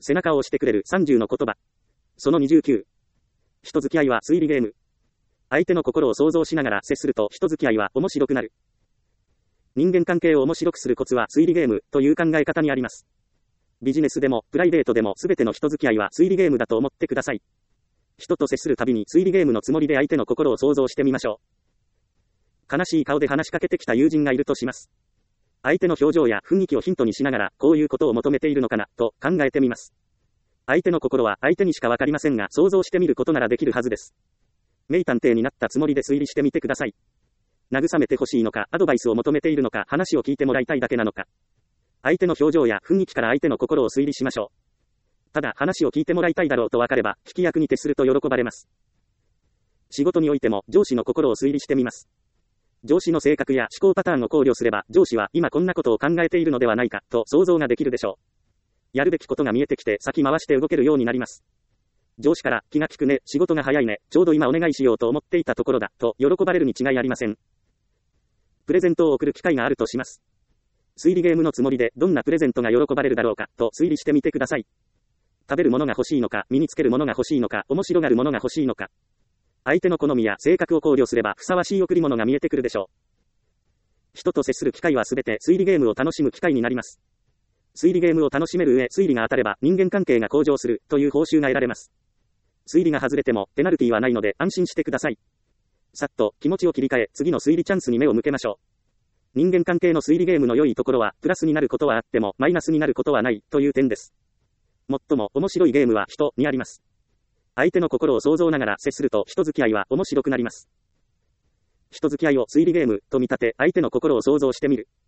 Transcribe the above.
背中を押してくれる30の言葉。その29。人付き合いは推理ゲーム。相手の心を想像しながら接すると人付き合いは面白くなる。人間関係を面白くするコツは推理ゲームという考え方にあります。ビジネスでもプライベートでも全ての人付き合いは推理ゲームだと思ってください。人と接するたびに推理ゲームのつもりで相手の心を想像してみましょう。悲しい顔で話しかけてきた友人がいるとします。相手の表情や雰囲気をヒントにしながら、こういうことを求めているのかな、と考えてみます。相手の心は相手にしかわかりませんが、想像してみることならできるはずです。名探偵になったつもりで推理してみてください。慰めてほしいのか、アドバイスを求めているのか、話を聞いてもらいたいだけなのか。相手の表情や雰囲気から相手の心を推理しましょう。ただ話を聞いてもらいたいだろうとわかれば、聞き役に徹すると喜ばれます。仕事においても上司の心を推理してみます。上司の性格や思考パターンを考慮すれば、上司は今こんなことを考えているのではないか、と想像ができるでしょう。やるべきことが見えてきて先回して動けるようになります。上司から気が利くね、仕事が早いね、ちょうど今お願いしようと思っていたところだ、と喜ばれるに違いありません。プレゼントを送る機会があるとします。推理ゲームのつもりでどんなプレゼントが喜ばれるだろうか、と推理してみてください。食べるものが欲しいのか、身につけるものが欲しいのか、面白がるものが欲しいのか。相手の好みや性格を考慮すればふさわしい贈り物が見えてくるでしょう。人と接する機会はすべて推理ゲームを楽しむ機会になります。推理ゲームを楽しめる上、推理が当たれば人間関係が向上するという報酬が得られます。推理が外れてもペナルティはないので安心してください。さっと気持ちを切り替え、次の推理チャンスに目を向けましょう。人間関係の推理ゲームの良いところは、プラスになることはあってもマイナスになることはないという点です。最も面白いゲームは人にあります。相手の心を想像ながら接すると人付き合いは面白くなります。人付き合いを推理ゲームと見立て、相手の心を想像してみる。